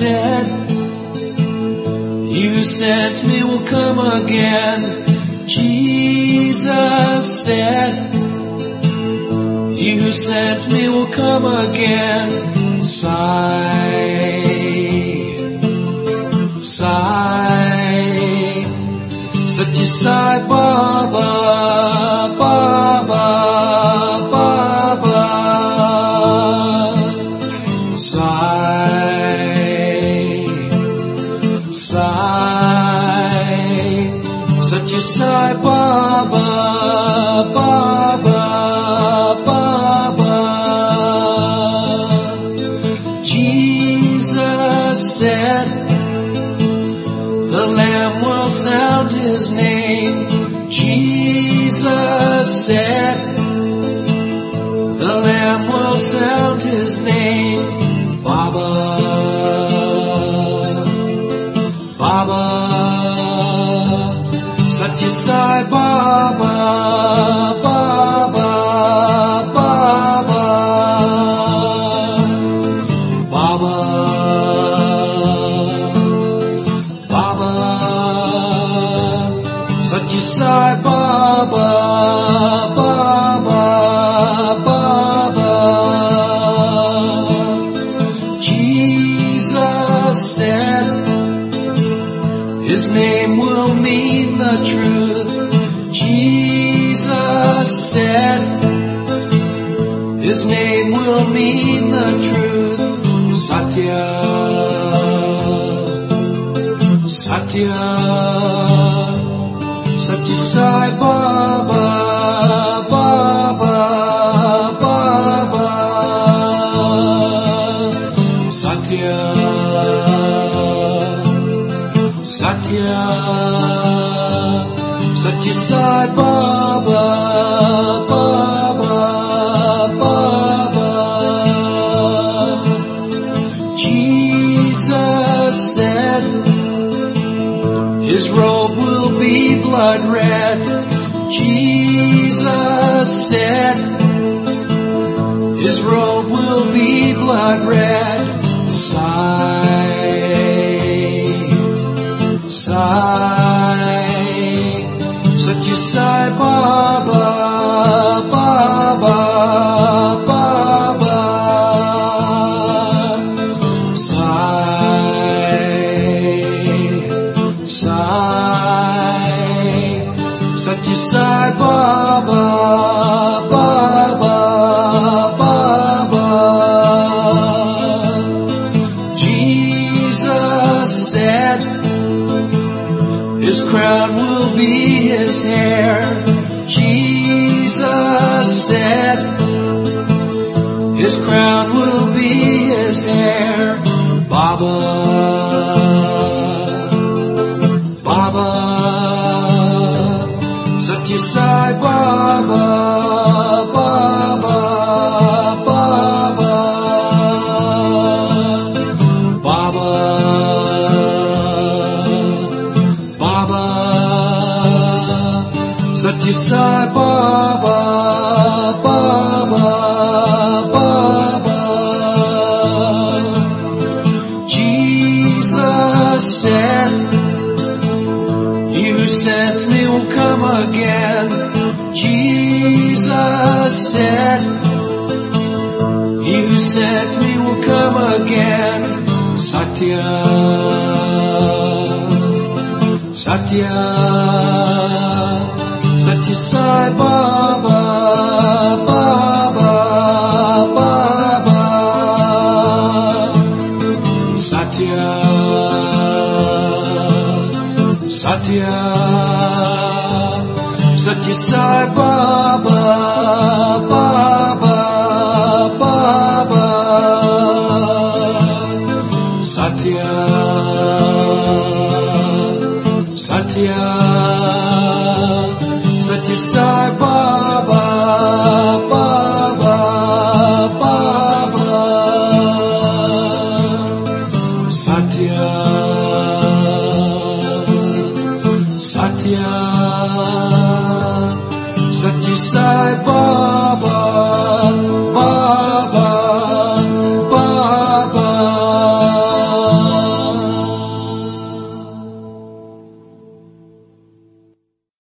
said, you sent me will come again. Jesus said, you sent me will come again. Sigh, sigh, Satya Sai Baba, Baba, Baba. Sigh, sigh, Satya Sai Baba, Baba, Baba. Jesus said, the Lamb will sound His name. Jesus said, the Lamb will sound His name. Baba, Baba, Satya Sai Baba, Baba, Baba, Baba, Baba, Satya Sai Baba, Baba, Baba. Jesus said, His name will mean the truth. Jesus said, His name will mean the truth. Satya, Satya, Satya Sai Baba, Baba, Baba. Satya, Satya, Satya Sai Baba, Baba, Baba. Jesus said, His robe will be blood red. Jesus said, His robe will be blood red. Sigh, sigh, Satya Sai Baba, Baba, Baba. Sigh, sigh, Satya Sai Baba, Baba, Baba. Jesus said, His crown will be His hair. Jesus said, His crown will be His hair. Baba, Baba, Satya Sai Baba, Baba, Baba, Baba, Baba, Satya Sai Baba, Baba, Baba. Jesus said, you sent me will come again. Jesus said, you sent me will come again. Satya, Satya, Satya Sai Baba, Baba, Baba. Satya, Satya, Satya Sai Baba, Baba, Baba. Satya, Satya, Satya Sai Baba, Baba, Baba. Satya, Satya, Satya Sai Baba.